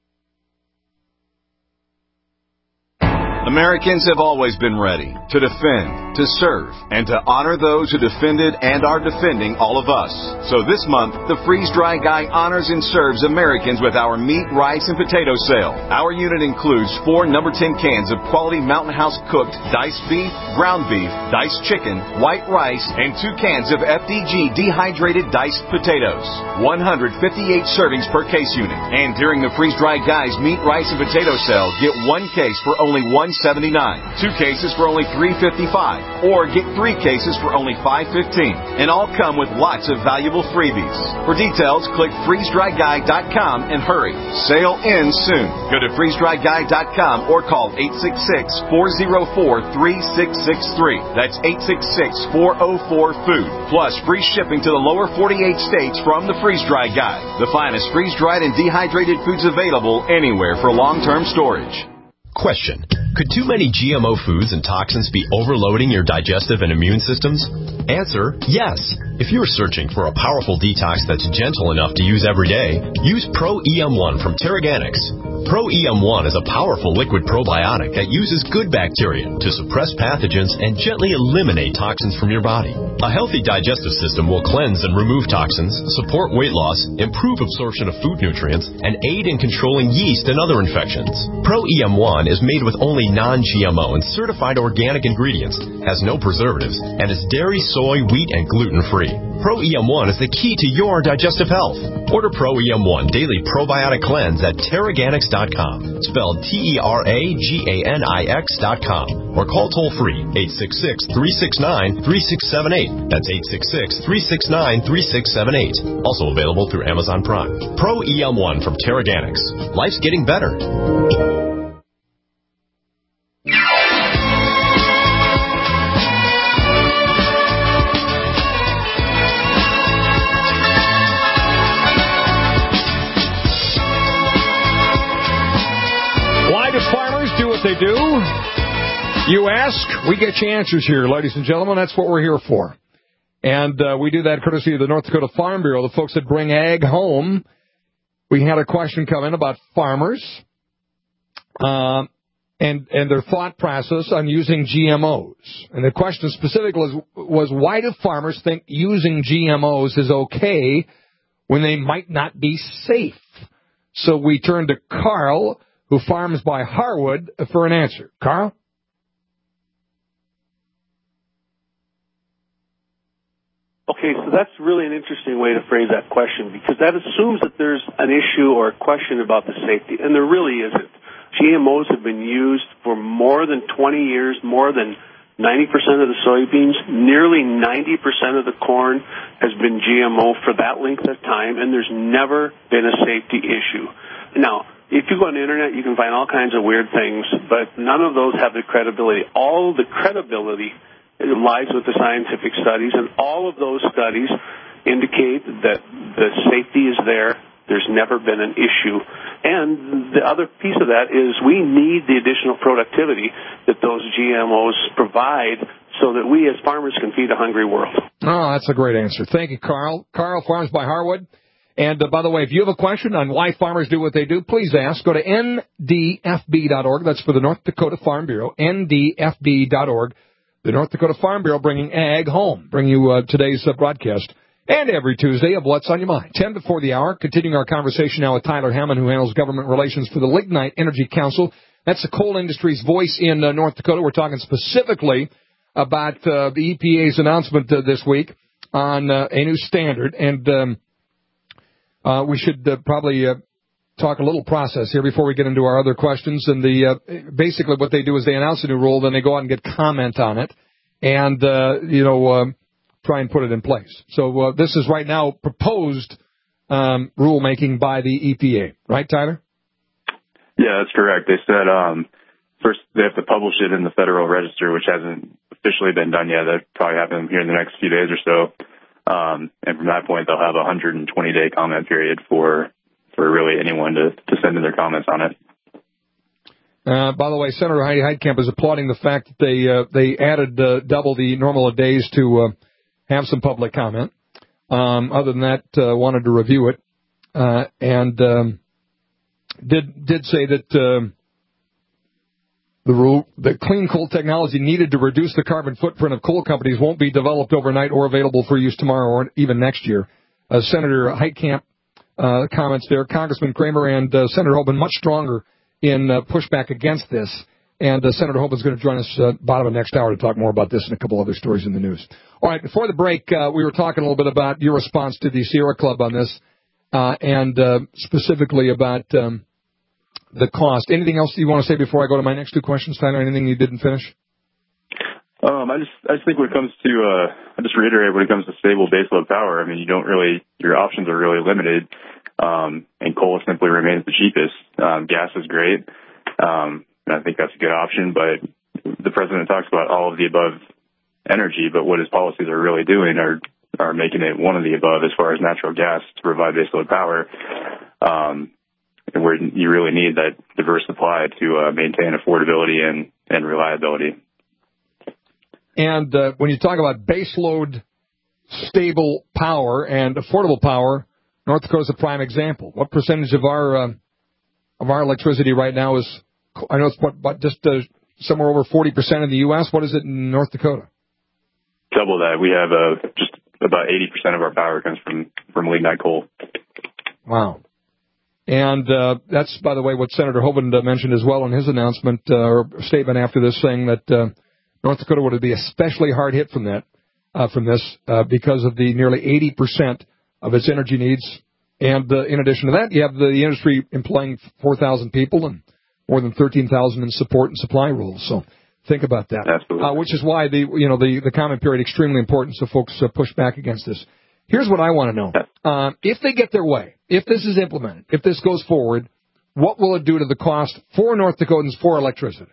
Americans have always been ready to defend, to serve, and to honor those who defended and are defending all of us. So this month, the Freeze Dry Guy honors and serves Americans with our meat, rice, and potato sale. Our unit includes four number ten cans of quality Mountain House cooked diced beef, ground beef, diced chicken, white rice, and two cans of F D G dehydrated diced potatoes. one hundred fifty-eight servings per case unit. And during the Freeze Dry Guy's meat, rice, and potato sale, get one case for only one seventy-nine, two cases for only three fifty-five, or get three cases for only five fifteen, and all come with lots of valuable freebies. For details, click freeze dry guy dot com and hurry. Sale ends soon. Go to freeze dry guy dot com or call eight six six, four zero four, three six six three. That's eight six six, four zero four, food. Plus free shipping to the lower forty-eight states from the Freeze Dry Guy. The finest freeze-dried and dehydrated foods available anywhere for long-term storage. Question. Could too many G M O foods and toxins be overloading your digestive and immune systems? Answer, yes. If you're searching for a powerful detox that's gentle enough to use every day, use Pro E M one from Terraganics. Pro E M one is a powerful liquid probiotic that uses good bacteria to suppress pathogens and gently eliminate toxins from your body. A healthy digestive system will cleanse and remove toxins, support weight loss, improve absorption of food nutrients, and aid in controlling yeast and other infections. Pro E M one is made with only non-G M O and certified organic ingredients, has no preservatives, and is dairy, soy, wheat, and gluten-free. Pro E M one is the key to your digestive health. Order Pro E M one Daily Probiotic Cleanse at Terraganics dot com, spelled T E R A G A N I X dot com, or call toll-free eight six six, three six nine, three six seven eight. That's eight six six, three six nine, three six seven eight. Also available through Amazon Prime. Pro E M one from Terraganics. Life's getting better. They do. You ask, we get you answers here, ladies and gentlemen. That's what we're here for. And uh, we do that courtesy of the North Dakota Farm Bureau, the folks that bring ag home. We had a question come in about farmers uh, and, and their thought process on using G M Os. And the question specifically was, was, why do farmers think using G M Os is okay when they might not be safe? So we turn to Carl, who farms by Harwood, for an answer. Carl? Okay, so that's really an interesting way to phrase that question, because that assumes that there's an issue or a question about the safety, and there really isn't. G M Os have been used for more than twenty years, more than ninety percent of the soybeans, nearly ninety percent of the corn has been G M O for that length of time, and there's never been a safety issue. Now, if you go on the internet, you can find all kinds of weird things, but none of those have the credibility. All the credibility lies with the scientific studies, and all of those studies indicate that the safety is there. There's never been an issue. And the other piece of that is we need the additional productivity that those G M Os provide so that we as farmers can feed a hungry world. Oh, that's a great answer. Thank you, Carl. Carl, Farms by Harwood. And, uh, by the way, if you have a question on why farmers do what they do, please ask. Go to N D F B dot org. That's for the North Dakota Farm Bureau, N D F B dot org. The North Dakota Farm Bureau bringing ag home. Bring you uh, today's uh, broadcast. And every Tuesday of What's on Your Mind. ten before the hour. Continuing our conversation now with Tyler Hammond, who handles government relations for the Lignite Energy Council. That's the coal industry's voice in uh, North Dakota. We're talking specifically about uh, the E P A's announcement uh, this week on uh, a new standard. And um, uh, we should uh, probably uh, talk a little process here before we get into our other questions. And the uh, basically what they do is they announce a new rule, then they go out and get comment on it, and, uh, you know, uh, try and put it in place. So uh, this is right now proposed um, rulemaking by the E P A. Right, Tyler? Yeah, that's correct. They said um, first they have to publish it in the Federal Register, which hasn't officially been done yet. That'll probably happen here in the next few days or so. Um, and from that point, they'll have a one hundred twenty day comment period for for really anyone to, to send in their comments on it. Uh, by the way, Senator Heidi Heitkamp is applauding the fact that they uh, they added uh, double the normal days to uh, have some public comment. Um, other than that, uh, wanted to review it uh, and um, did did say that uh, the rule that clean coal technology needed to reduce the carbon footprint of coal companies won't be developed overnight or available for use tomorrow or even next year. Uh, Senator Heitkamp uh, comments there. Congressman Kramer and uh, Senator Hoban much stronger in uh, pushback against this. And uh, Senator Hoban is going to join us uh, bottom of next hour to talk more about this and a couple other stories in the news. All right, before the break, uh, we were talking a little bit about your response to the Sierra Club on this, uh, and uh, specifically about um, the cost. Anything else you want to say before I go to my next two questions, Tyler? Anything you didn't finish? Um, I just I just think when it comes to uh, I just reiterate when it comes to stable baseload power. I mean, you don't really your options are really limited, um, and coal simply remains the cheapest. Um, gas is great. Um, and I think that's a good option, but the president talks about all of the above energy, but what his policies are really doing are are making it one of the above as far as natural gas to provide baseload power, um, and where you really need that diverse supply to uh, maintain affordability and, and reliability. And uh, when you talk about baseload, stable power and affordable power, North Dakota is a prime example. What percentage of our uh, of our electricity right now is? I know it's what, what just uh, somewhere over forty percent in the U S What is it in North Dakota? Double that. We have uh, just about eighty percent of our power comes from, from lignite coal. Wow. And uh, that's, by the way, what Senator Hoban uh, mentioned as well in his announcement uh, or statement after this, saying that uh, North Dakota would be especially hard hit from that, uh, from this, uh, because of the nearly eighty percent of its energy needs. And uh, in addition to that, you have the industry employing four thousand people and more than thirteen thousand in support and supply rules. So think about that. Absolutely. Uh, which is why the you know the, the comment period is extremely important, so folks uh, push back against this. Here's what I want to know. Uh, if they get their way, if this is implemented, if this goes forward, what will it do to the cost for North Dakotans for electricity?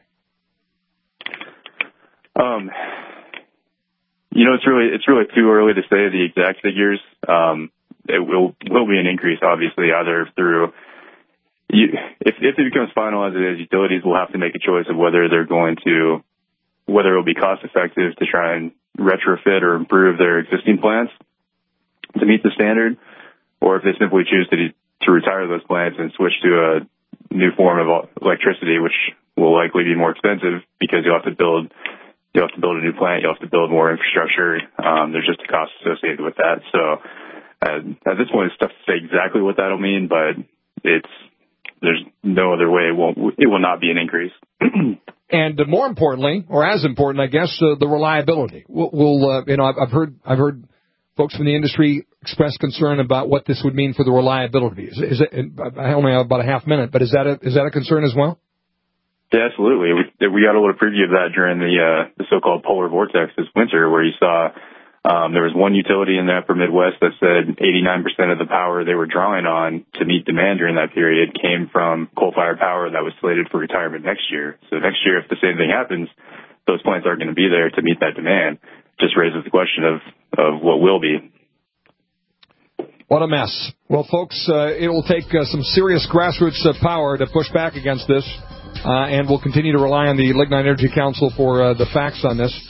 Um, you know, it's really it's really too early to say the exact figures. Um, it will will be an increase, obviously, either through You, if, if it becomes final as it is, utilities will have to make a choice of whether they're going to, whether it will be cost effective to try and retrofit or improve their existing plants to meet the standard, or if they simply choose to to retire those plants and switch to a new form of electricity, which will likely be more expensive because you'll have to build you have to build a new plant, you'll have to build more infrastructure. Um, there's just a cost associated with that. So uh, at this point, it's tough to say exactly what that'll mean, but it's there's no other way it won't it will not be an increase. And uh, more importantly, or as important, I guess, uh, the reliability. We'll, we'll uh, you know, I've, I've heard I've heard folks from the industry express concern about what this would mean for the reliability. Is, is it? I only have about a half minute, but is that a is that a concern as well? Yeah, absolutely. We we got a little preview of that during the uh, the so-called polar vortex this winter, where you saw um, there was one utility in the upper Midwest that said eighty-nine percent of the power they were drawing on to meet demand during that period came from coal-fired power that was slated for retirement next year. So next year, if the same thing happens, those plants aren't going to be there to meet that demand. Just raises the question of, of what will be. What a mess. Well, folks, uh, it will take uh, some serious grassroots uh, power to push back against this, uh, and we'll continue to rely on the Lignite Energy Council for uh, the facts on this.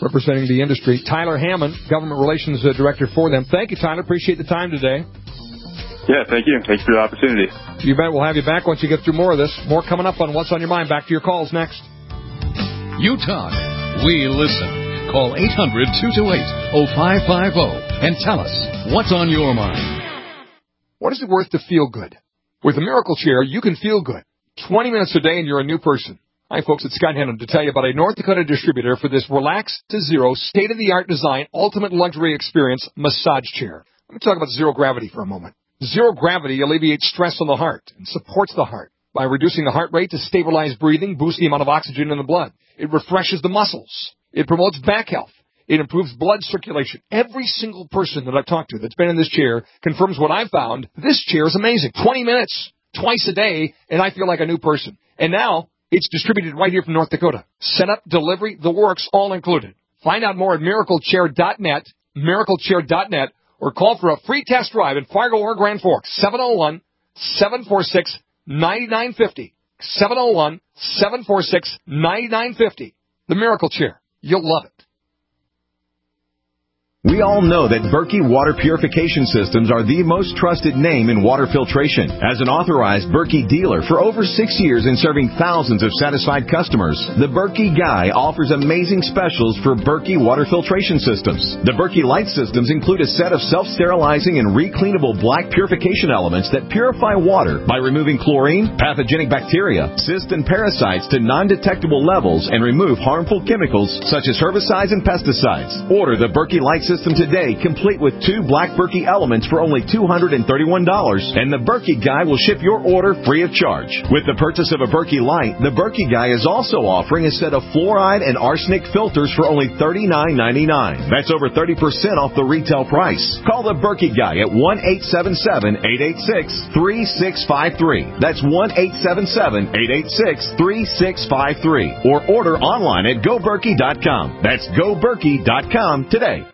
representing the industry. Tyler Hammond, Government Relations uh, Director for them. Thank you, Tyler. Appreciate the time today. Yeah, thank you. Thanks for the opportunity. You bet. We'll have you back once you get through more of this. More coming up on What's on Your Mind. Back to your calls next. You talk. We listen. Call eight hundred, two two eight, oh five five oh and tell us what's on your mind. What is it worth to feel good? With the Miracle Chair, you can feel good. twenty minutes a day and you're a new person. Hi, folks. It's Scott Hennon to tell you about a North Dakota distributor for this Relax to Zero, state-of-the-art design, ultimate luxury experience massage chair. Let me talk about zero gravity for a moment. Zero gravity alleviates stress on the heart and supports the heart by reducing the heart rate to stabilize breathing, boost the amount of oxygen in the blood. It refreshes the muscles. It promotes back health. It improves blood circulation. Every single person that I've talked to that's been in this chair confirms what I've found. This chair is amazing. twenty minutes, twice a day, and I feel like a new person. And now it's distributed right here from North Dakota. Setup, delivery, the works, all included. Find out more at miracle chair dot net, miracle chair dot net, or call for a free test drive in Fargo or Grand Forks, seven oh one, seven four six, nine nine five oh, seven oh one, seven four six, nine nine five oh. The Miracle Chair. You'll love it. We all know that Berkey Water Purification Systems are the most trusted name in water filtration. As an authorized Berkey dealer for over six years and serving thousands of satisfied customers, the Berkey Guy offers amazing specials for Berkey Water Filtration Systems. The Berkey Light Systems include a set of self-sterilizing and recleanable black purification elements that purify water by removing chlorine, pathogenic bacteria, cysts, and parasites to non-detectable levels and remove harmful chemicals such as herbicides and pesticides. Order the Berkey Light Systems System today, complete with two black Berkey elements for only two hundred thirty-one dollars, and the Berkey Guy will ship your order free of charge. With the purchase of a Berkey Light, the Berkey Guy is also offering a set of fluoride and arsenic filters for only thirty-nine ninety-nine. That's over thirty percent off the retail price. Call the Berkey Guy at one eight seven seven, eight eight six, three six five three. That's one eight seven seven, eight eight six, three six five three. Or order online at go berkey dot com. That's go berkey dot com today.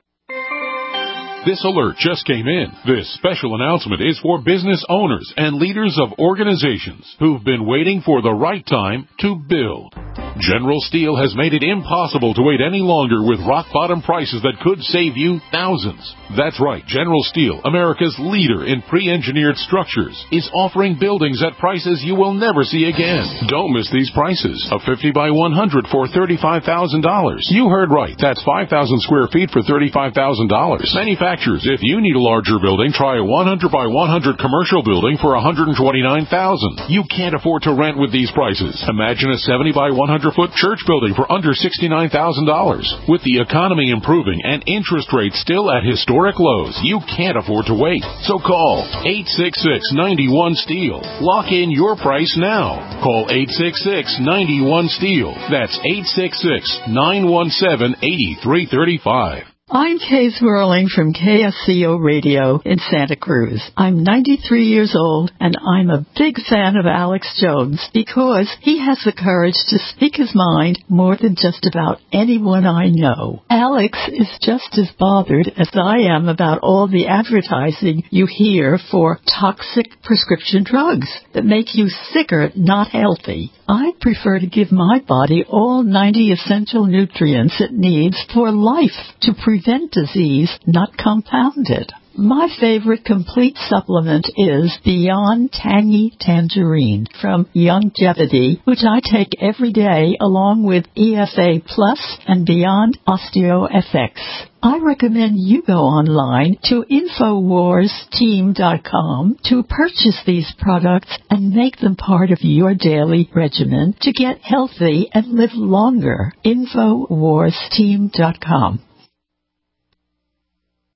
This alert just came in. This special announcement is for business owners and leaders of organizations who've been waiting for the right time to build. General Steel has made it impossible to wait any longer with rock-bottom prices that could save you thousands. That's right, General Steel, America's leader in pre-engineered structures, is offering buildings at prices you will never see again. Don't miss these prices. A fifty by one hundred for thirty-five thousand dollars. You heard right. That's five thousand square feet for thirty-five thousand dollars. Manufacturers, if you need a larger building, try a one hundred by one hundred commercial building for one hundred twenty-nine thousand dollars. You can't afford to rent with these prices. Imagine a seventy by one hundred foot church building for under sixty-nine thousand dollars. With the economy improving and interest rates still at historic lows, you can't afford to wait. So call eight six six, nine one, STEEL. Lock in your price now. Call eight six six, nine one, STEEL. That's eight six six, nine one seven, eight three three five. I'm Kay Swirling from K S C O Radio in Santa Cruz. I'm ninety-three years old, and I'm a big fan of Alex Jones because he has the courage to speak his mind more than just about anyone I know. Alex is just as bothered as I am about all the advertising you hear for toxic prescription drugs that make you sicker, not healthy. I prefer to give my body all ninety essential nutrients it needs for life to prevent disease, not compound it. My favorite complete supplement is Beyond Tangy Tangerine from Youngevity, which I take every day along with E F A Plus and Beyond OsteoFX. I recommend you go online to infowars team dot com to purchase these products and make them part of your daily regimen to get healthy and live longer. infowars team dot com.